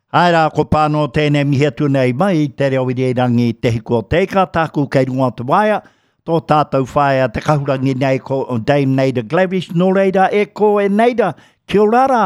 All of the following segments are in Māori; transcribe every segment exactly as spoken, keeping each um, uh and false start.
Aira, ko pāno tēnei mihetu nei mai, te reo i rangi te hiko teika, tāku kei runga te waia, tō tātou whaia te kahurangi nei ko Dame Neida Glavish, nō reira e ko e Neida, kia ora rā.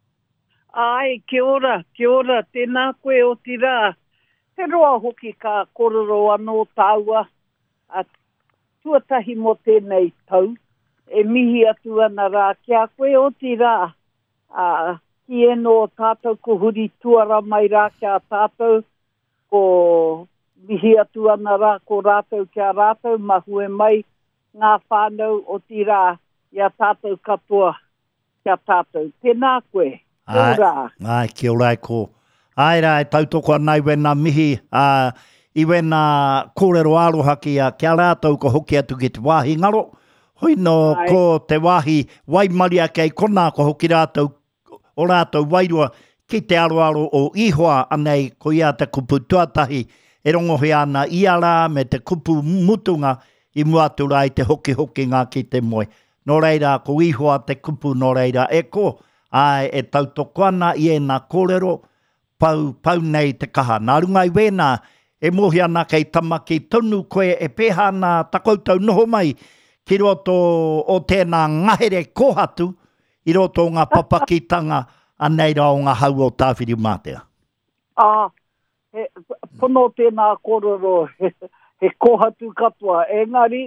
Ai, kia ora, kia ora, tēnā koe o ti rā. Te roa hoki ka kororo anō tāua, a tuatahi mo tēnei tau, e mihi atu ana rā, kia koe o ti rā. A, ki e no tātou ko huri tuara mai rā kia tātou, ko mihi atu ana rā ko rātou kia rātou, mahue mai ngā whānau o ti rā, ia tātou katoa kia tātou. Tēnā koe, kia ora. Ai, kia ora e ko. Ai rā, e tautoko anai wena mihi, uh, i wena kōrero aroha kia, kia rātou ko hoki atu ki te wāhi ngaro, hoi no Ai. Ko te wāhi waimaria kei kona ko hoki rātou, o rātou wairua ki te aroaro o ihoa anei ko ia te kupu tuatahi e rongohi ana ia rā me te kupu mutunga i muatura i te hoki hoki ngā ki te moe. Nō reira ko ihoa te kupu nō reira e ko ai e tautoko ana i e nā kōrero pau, pau nei te kaha. Nā rungai wēnā e mohi ana kei tamaki tonu koe e pēha nā takoutou noho mai ki roto o tēnā ngahere kōhatu i roto ngā papakitanga anei rā o ngā hau o tāwhiri mātea. Ah, he, pono tēnā kororo, he, he kohatu katoa. Engari,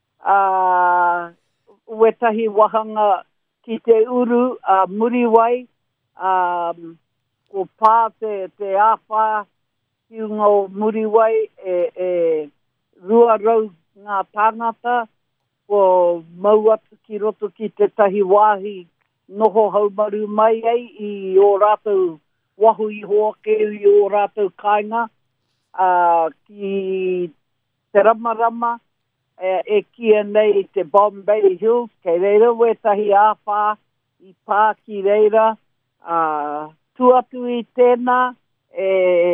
uh, uetahi wahanga ki te uru, uh, muriwai, um, ko pā te, te āwha, hiunga o muriwai, e, e rua rau ngā tāngata, ko mau atu ki roto ki te tahi wāhi, noho haumaru mai ei i o rātou wahu i hoa keu i o rātou kāinga uh, ki te ramarama e, e kia nei te Bombay Hills kei reira wetahi āwha i pā ki reira uh, tuatu i tēnā e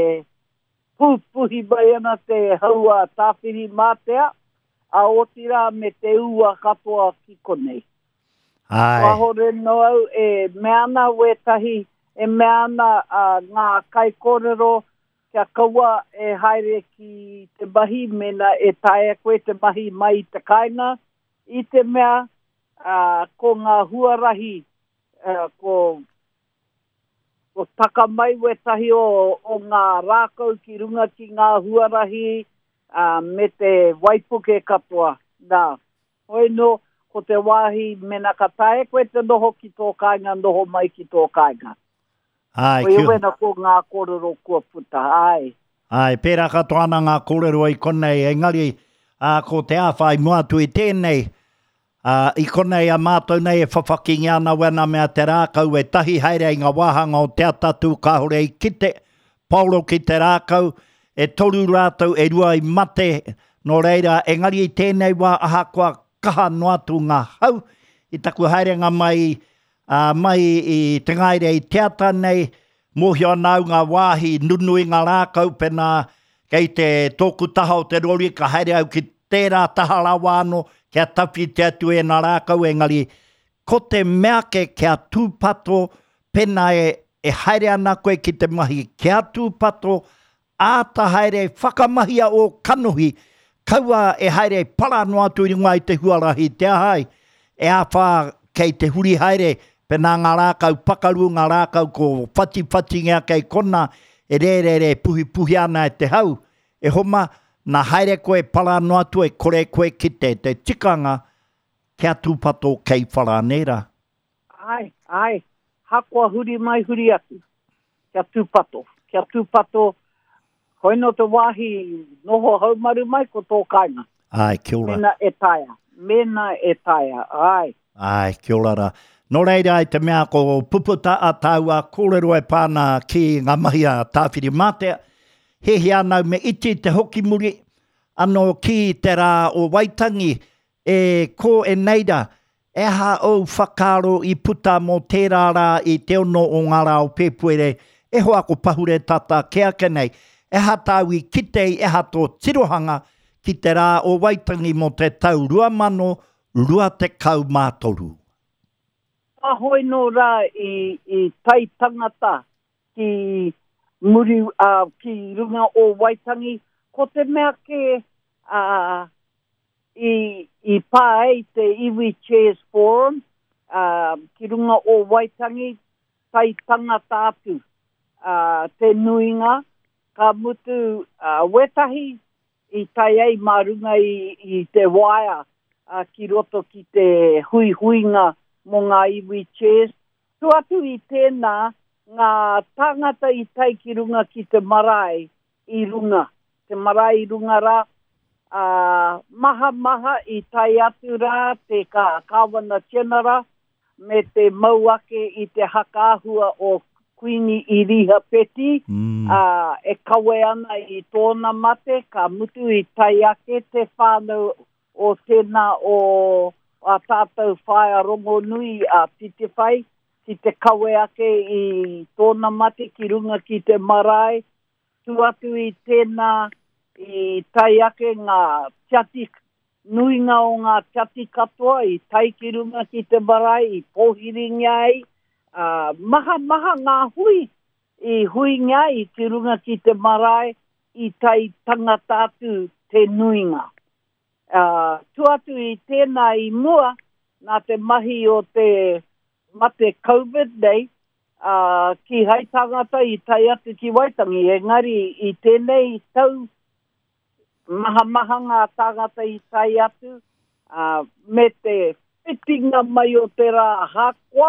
pupuhi mai ana te haua tāwhiri mātea a o tira me te ua katoa ki konei. Ai. Wahore noau e meana wetahi, e meana uh, ngā kai kōrero kia kaua e haere ki te mahi mena e tae koe te mahi mai te kainga. I te mea uh, ko ngā huarahi, uh, ko, ko taka mai wetahi o, o ngā rākau ki runga ki ngā huarahi uh, me te waipuke katoa. Nā, hoi no, ko te wāhi mena ka tae, koe te noho ki tō kāinga, noho mai ki tō kāinga. Ai, koe uena ko ngā kōrero kua puta, ai. Ai, pērā katoa ana ngā kōrero i konei, engari, uh, ko te āwhai muatu i tēnei, uh, i konei a mātou nei e whawhakingi ana wena mea te rākau e tahi haere i ngā wāhanga o te atatu kāhore i kite, paulo ki te rākau, e toru rātou e rua i mate, no reira, engari i tēnei wā aha kua kaha no atu ngā hau, i taku haerenga mai, uh, mai i te ngaire i teata nei, mohi anau ngā wāhi nunui ngā rākau pena kei te tōku taha o te rori, ka haere au ki tērā taha rawa anō, kia tawhi te atu e ngā rākau engari, ko te mea ke kia tūpato pena e, e haere ana koe ki te mahi, kia tūpato āta haere whakamahia o kanohi, kaua e haere para no atu i ngā i te huarahi te ahai, e awha kei te huri haere, pena ngā rākau pakaru, ngā rākau ko whati-whati ngā kei kona, e re re re puhi puhi ana e te hau, e homa, nā haere koe para no atu e kore koe ki te, te tikanga, kia tūpato kei wharanera. Ai, ai, hakua huri mai huri atu, kia tūpato, kia tūpato, hoi no te wāhi noho haumaru mai ko tō kāinga. Ai, kia ora. Mena e taia. Mena e taia. Ai. Ai, kia ora ra. Nō reira i te mea ko puputa a taua kōrero e pāna ki ngā mahi a tāwhiri mātea. Hehi anau me iti te hoki muri. Ano ki te rā o Waitangi e ko e Neida. E ha au whakaro i puta mo tērā rā i te ono o ngā rā o pēpuere. E hoa ko pahure tata kea kenei. E hatau i kitei e hato tirohanga ki te rā o Waitangi mo te tau rua mano, rua te kau mātoru. Ahoi no rā i, i tai tangata ki muri uh, ki runga o Waitangi, ko te mea ke uh, i, i pāe te Iwi Chairs Forum, uh, ki runga o Waitangi, tai tangata atu uh, te nuinga, ka mutu uh, wetahi, i tai ai marunga i, i te waia, uh, ki roto ki te hui huinga mo ngā Iwi Chairs. Tu atu i tēnā, ngā tangata i tai ki runga ki te marae i runga. Te marae i runga rā, uh, maha maha i tai atu rā, te ka kawana tēnara, me te mauake i te hakaahua o Queenie Iriha Peti, mm. uh, e kawe ana i tōna mate, ka mutu i tai ake te whānau o tēnā o a tātou whaia rongo nui a tite whai, ki te kawe ake i tōna mate ki runga ki te marae, tu atu i tēnā i tai ake ngā tiati, nuinga o ngā tiati katoa, i tai ki runga ki te marae, i pohiri ngai, uh, maha maha ngā hui, i hui ngai ki runga ki te marae, i tai tangatatu te nuinga. Uh, tu atu i tēnā i mua, nā te mahi o te mate COVID nei, uh, ki hai tangata i tai atu ki Waitangi, engari i tēnei tau maha maha ngā tangata i tai atu, uh, me te whitinga mai o te rā hakwa,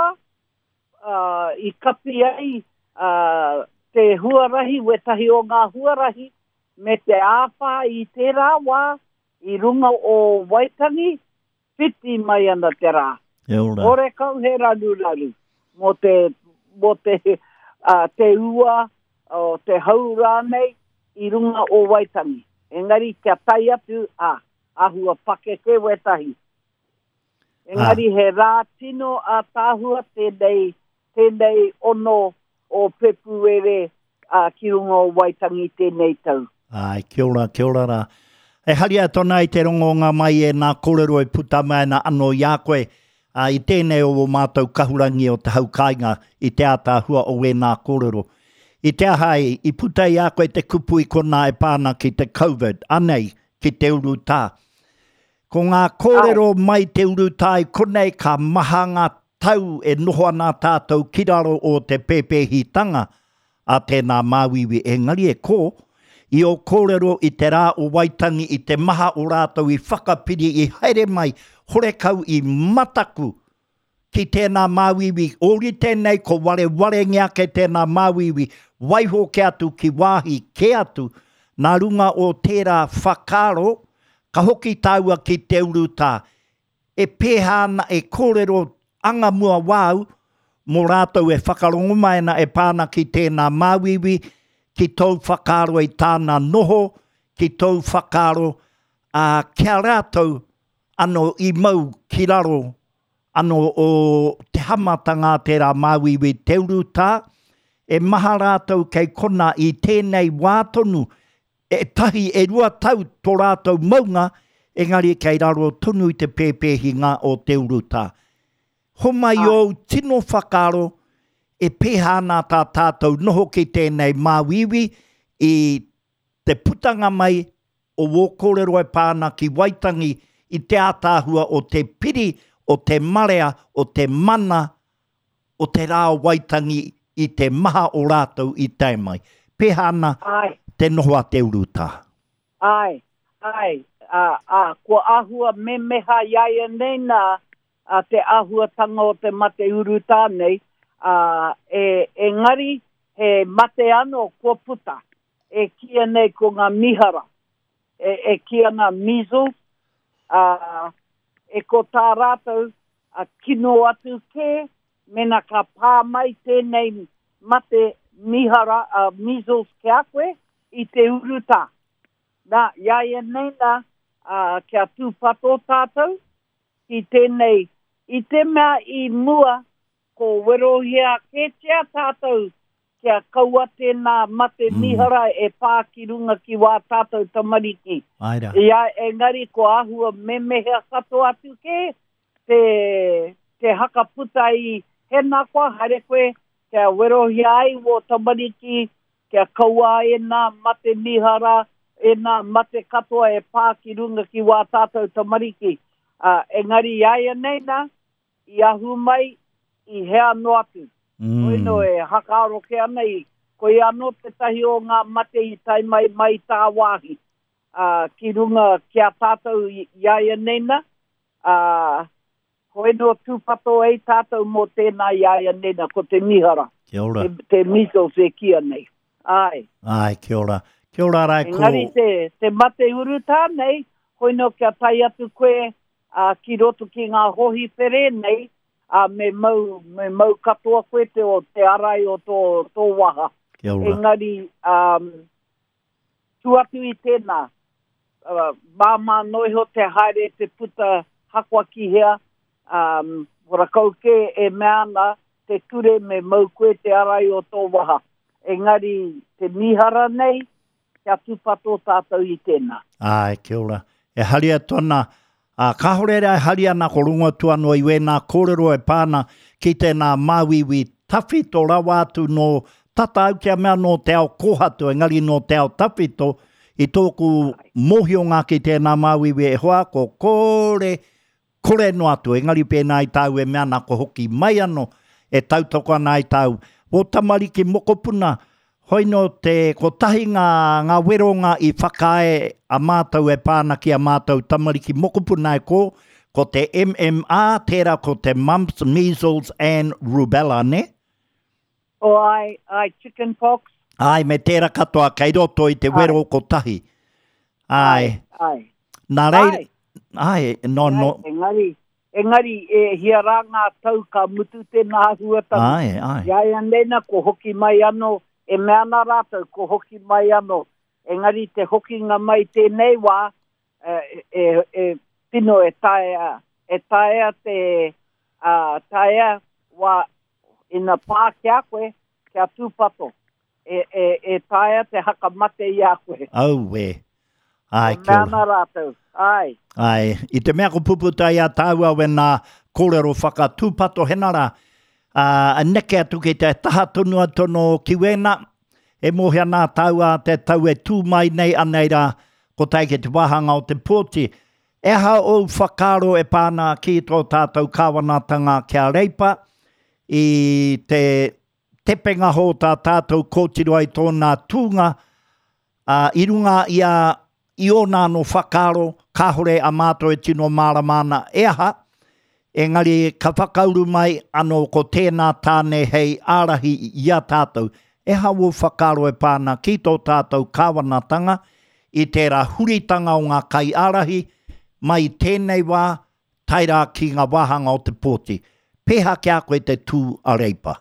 uh, i kapi ai uh, te huarahi, wetahi o ngā huarahi, me te āwha i te rā wā, i runga o Waitangi, whiti mai ana te rā. Ore kau he ranu ranu, mo te, mo te, uh, te ua, o te haura nei, i runga o Waitangi. Engari, kia tai atu, a, ahua pake ke wetahi. Engari, ah. he rā tino a tāhua tēnei, tēnei ono o pepuere uh, ki runga o Waitangi tēnei tau. Ai, kia ora, kia ora rā. E haria tona i te rongonga mai e nā kōrero e puta mai na anō i a koe, uh, i tēnei o mātou kahurangi o te haukainga i te ātāhua o e nā kōrero. I te ahai, i puta i a koe te kupu i kona e pāna ki te COVID, anei ki te uru tā. Ko ngā kōrero Ai. mai te uru tā i konei ka mahanga tau e noho ana tātou ki raro o te pepehitanga a tēnā māwiwi engari e kō, i o kōrero i te rā o Waitangi i te maha o rātou i whakapiri i haere mai horekau i mataku ki tēnā māwiwi. Ori tēnei ko ware ware ngea ke tēnā māwiwi waiho ke atu ki wāhi ke atu nā runga o tērā whakaro ka hoki tāua ki te uru tā. E pēhana e kōrero anga mua wāu mō rātou e whakarongo mai na e pāna ki tēnā māwiwi ki tau whakaro i tāna noho, ki tau whakaro uh, kia rātou ano i mau ki raro, ano o te hamatanga tērā māwiwi te uru tā, e maha rātou kei kona i tēnei wātonu, e tahi e rua tau tō rātou maunga, engari kei raro tonu i te pēpēhinga o te uru tā. Homai o tino whakaro, e pēhana tā tātou noho ki tēnei māwiwi i te putanga mai o wōkōrero e pāna ki Waitangi i te ātāhua o te piri, o te marea, o te mana, o te rā o Waitangi i te maha o rātou i te mai. Pēhana ai. Te noho a te uruta. Ai, ai, a, a, ko ahua me meha iaia nei nā a te ahua tanga o te mate uruta nei, Uh, e, e ngari he mate ano kua puta, e kia nei ko ngā mihara, e, e kia ngā measles, uh, e ko tā rātou a kino atu ke, mena ka pā mai tēnei mate mihara, uh, measles ke a koe, i te uruta. Nā, iaia nei nā, uh, kia tūpato tātou, i tēnei, i te mea i mua, ko werohia ke tia tātou kia kaua tēnā mate mm. mihara e pā ki runga ki wā tātou tamariki. Aira. Ia engari ko ahua me mehea kato atu ke, te, te hakaputa i hena koa, haere koe, kia werohia ai wo tamariki kia kaua e nā mate mihara, e nā mate katoa e pā ki runga ki wā tātou tamariki. Uh, engari iaia nei nā, i ahu mai, i hea no atu. Mm. Oino e hakaaro ke anei, ko i anō te tahi o ngā mate i tai mai mai tā wāhi. Uh, ki runga kia tātou iaia nei nā, uh, Hoeno tūpato ei tātou mō tēnā iaia nena ko te mihara. Kia ora. Te, te miso se kia nei. Ai. Ai, kia ora. Kia ora rai ko. Engari te, te mate uru tā nei, hoeno kia tai atu koe uh, ki roto ki ngā hohi pere nei, uh, me, mau, me mau katoa koe te o te arai o tō, tō waha. Kia ora. Engari, um, tuatu i tēnā, uh, māma noiho te haere te puta hakwa ki hea, Um, horakauke e meana te kure me mau koe te arai o tō waha. Engari te mihara nei, kia tūpato tātou i tēnā. Ai, kia ora. E haria tōna, uh, ka horera e haria nā ko runga tuano i we nā kōrero e pāna ki tēnā māwiwi tawhito rawa atu no tata au kia mea no te ao kohatu, engari no te ao tawhito i tōku mohionga ki tēnā māwiwi e hoa ko kore kore no atu, engari pēnā i tau e mea nā ko hoki mai ano e tautoko ana i tau. O tamariki mokopuna, hoino te ko tahi ngā, ngā weronga i whakae a mātou e pāna ki a mātou tamariki mokopuna e ko, ko te M M R, tērā ko te mumps, measles and rubella, ne? O ai, ai chicken pox. Ai, me tērā katoa kei roto i te wero ai. Ko tahi. Ai. Ai. ai. Nā rei... Ai. Ai, no, no. Ai, engari, engari e hiara ngā tau ka mutu tēnā huatanga. Ai, ai. Iaia nena ko hoki mai ano, e meana rātou ko hoki mai ano. Engari te hoki ngā mai tēnei wā, e, e, e tino e taea, e taea te, uh, taea wā ina pā kia koe, kia tūpato. E, e, e taea te haka mate i a koe. Au we. Ai, kia ora. Meana rātou. Ai. Ai, i te mea ko puputai a tāua we nā kōrero whaka tūpato henara, uh, a neke atu ki te taha tonu atono ki wena, e mohia nā tāua te tau e tū mai nei aneira ko tai ke te wahanga o te pōti. E ha o whakaro e pāna ki tō tātou kāwanatanga kia reipa, i te tepenga ho tā tātou kōtiro ai tōna tūnga, uh, i runga ia i o nā no whakaro, ka hore a mātou e tino māramana e aha, engari ka whakauru mai ano ko tēnā tāne hei ārahi i a tātou. E hawo whakaro e pāna ki tō tātou kāwanatanga i tērā huritanga o ngā kai ārahi mai tēnei wā taira ki ngā wahanga o te pōti. Pēha kia koe te tū a reipa.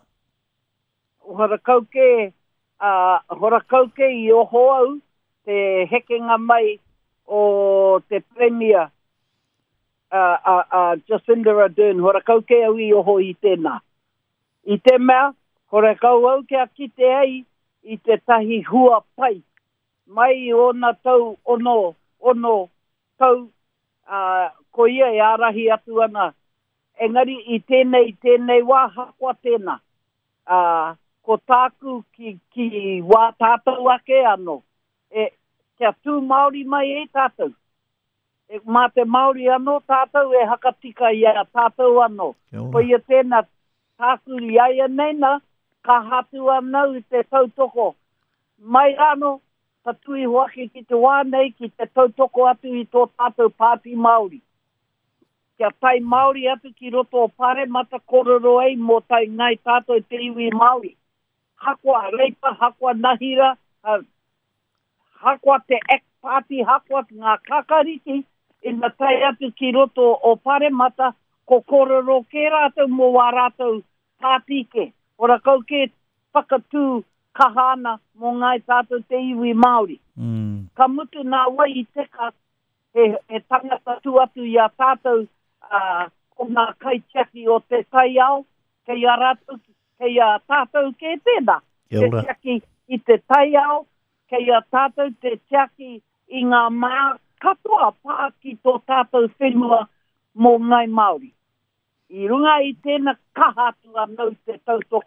Horakauke, uh, horakauke i oho au, te hekenga mai o te Premier uh, uh, uh, Jacinda Ardern, horakauke au i oho i tēnā. I te mea, horakau au kia kite ai i te tahi hua pai. Mai o na tau ono, ono tau uh, ko ia e arahi atu ana. Engari i tēnei, tēnei wā hakwa tēnā. Uh, ko tāku ki, ki wā tātou ake ano. E kia tū Māori mai e tātou. E mā te Māori anō tātou e hakatika ia tātou anō. Ko ia tēnā tāku iaia neina, ka hatu anau i te tautoko. Mai anō, ta tui hoaki ki te wānei ki te tautoko atu i tō tātou pāti Māori. Kia tai Māori atu ki roto o pare mata kororo ei mō tai ngai tātou te iwi Māori. Hakwa reipa, hakwa nahira, uh, hakwa te ek pāti, hakwa ngā kakariki, ina tai atu ki roto o pare mata, ko kororo ke rātou mō wā rātou pāti ke. Ora kau ke whakatū kahana mō ngai tātou te iwi Māori. Mm. Ka mutu nā wai i teka, he, he tangata tu atu i a tātou uh, o ngā kaitiaki o te tai ao, kei a rātou, kei a tātou ke tēnā. Te tiaki i te tai ao, kei a tātou te tiaki i ngā mā katoa pā ki tō tātou whenua mō ngai Māori. I runga i tēnā kahatu anau te tautoko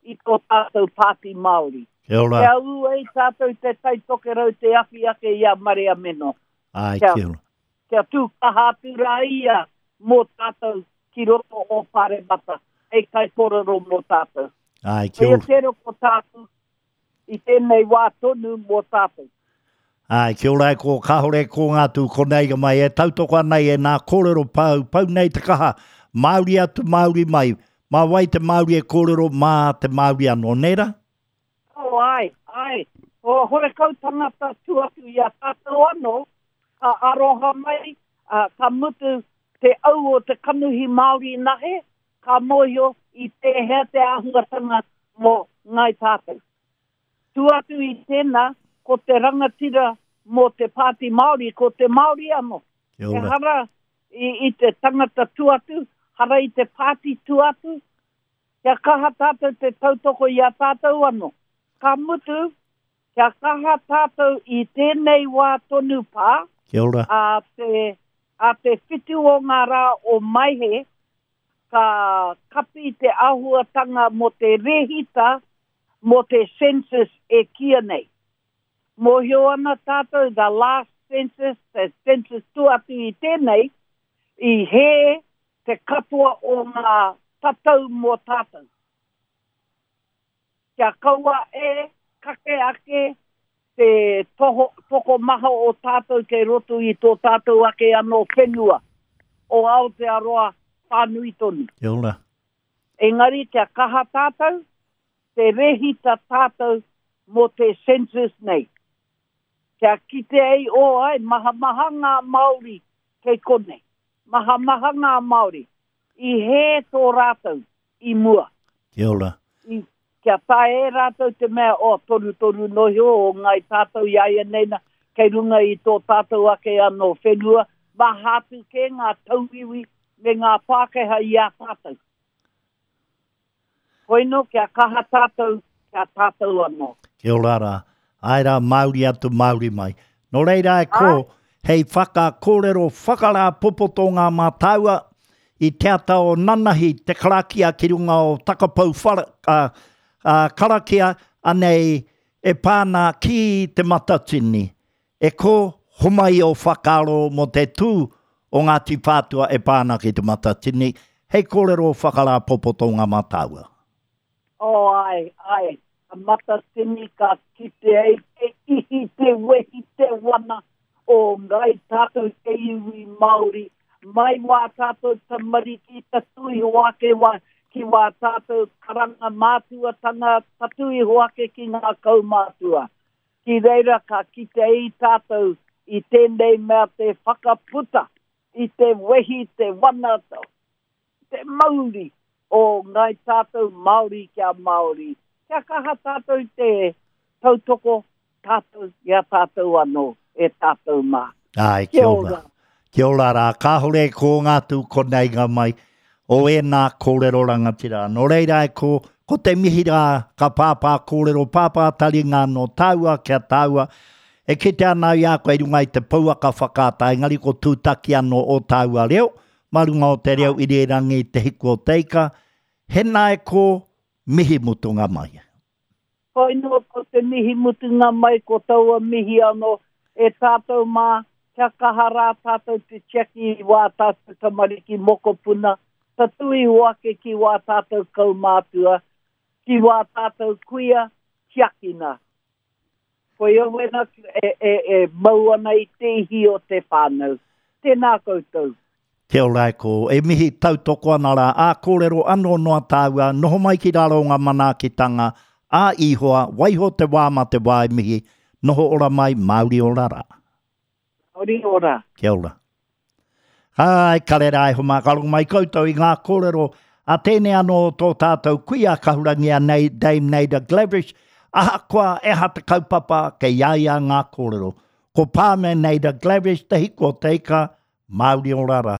i tō tātou Pāti Māori. Kia ora. Kia u ei tātou te tai toke rau te awhi ake ia Maria Meno. Ai, kia, kia ora. Kia tū kahātura ia mō tātou ki roto o Pare Mata. Ei kai kororo mō tātou. Ai, kia Kia ora. tero ko tātou i tēnei wā tonu mō tātou. Ai, kia ora ko kahore ko ngā tū konei ka mai. E tautoko nei e nā kōrero pau. Pau nei te kaha. Māori atu Māori mai. Mā wai te Māori e kōrero mā te Māori anō nera. Oh, ai, ai. O hore kau tangata tuatu i a tātou anō. Ka aroha mai. Uh, ka mutu te au o te kanuhi Māori nahe. Ka moio i te hea te ahuatanga mō ngai tātou. Tuatu i tēnā, ko te rangatira mō te Pāti Māori, ko te Māori anō. Kia E ora. hara i, i te tangata tuatu, hara i te Pāti tuatu. Kia kaha tātou te tautoko i a tātou anō. Ka mutu, kia kaha tātou i tēnei wā tonu pā, Kia ora. a te, a te whitu o ngā rā o maihe, ka kapi te ahuatanga mo te rehita, mo te census e kia nei. Mo hio ana tātou, the last census, the census tuatu i tēnei, i he te katoa o ngā tatau mo tātou. Kia kaua e, kake ake, te toho, toko maha o tātou kei roto i tō tātou ake anō whenua, o Aotearoa whānui tonu. Kia ora. Engari, kia kaha tātou, te rehita tātou mo te census nei. Kia kite ei o ai, maha maha ngā Māori kei kone. Maha maha ngā Māori. I he tō rātou, i mua. Kia ora. I, kia tae e rātou te mea, o toru toru nohio o ngai tātou iaia neina, kei runga i tō tātou ake anō whenua, ma hātu ke ngā tauiwi me ngā Pākehā i a tātou. Koino, kia kaha tātou, kia tātou anō. Kia ora rā. Ai rā Māori atu Māori mai. No reira e ko, hei whaka kōrero whakarā popoto ngā mātaua i te ata o nanahi te karakia ki runga o takapau whara, uh, uh, karakia anei e pāna ki te matatini. E ko humai o whakaro mo te tū o ngā tipātua e pāna ki te matatini. Hei kōrero whakarā popoto ngā mātaua. O ai, ai. A mata tini ka kite ei, e ihi te wehi te wana o ngai tātou te iwi Māori. Mai wā tātou tamariki tatui hoake wā, ki wā tātou karanga mātua tanga tatui hoake ki ngā kaumātua. Ki reira ka kite ei tātou i tēnei mea te whakaputa, i te wehi te wana, te mauri o ngai tātou Māori kia Māori. Kia kaha tātou te tautoko tātou ia tātou anō e tātou mā. Ai, kia ora. Kia ora rā. Ka hore ko ngā tū konei ngā mai o e nā kōrero rangatira. No reira e ko, ko te mihi rā ka pāpā kōrero pāpā tari ngā no taua kia taua. E ki te anau ia koe rungai te pauaka whakāta engari ko tūtaki anō o taua reo. Marunga o te reo i rerangi te hiku o teika. Hena e ko mihi mutu ngā mai. Koi no ko te mihi mutu ngā mai ko taua mihi anō e tātou mā, kia kahara tātou te cheki wā tātou tamariki mokopuna, tatui wake ki wā tātou kaumātua, ki wā tātou kuia, kiakina. Koi o wena e, e, e mauana i te ihi o te whānau. Tēnā koutou. Kia ora ko, e mihi tautoko ana rā, a kōrero anō noa tāua, noho mai ki raro ngā manaakitanga, a ihoa, waiho te wā ma te wā e mihi, noho ora mai, Māori ora rā. Māori ora. Kia ora. Ai, kare rai ho mākarong mai koutou i ngā kōrero, a tēne anō tō tātou kuia kahurangia nei, Dame Nader Glaverish, aha koa e hata kaupapa ke iaia ngā kōrero. Ko Pāme Nader Glaverish, te hiko teika, Māori ora rā.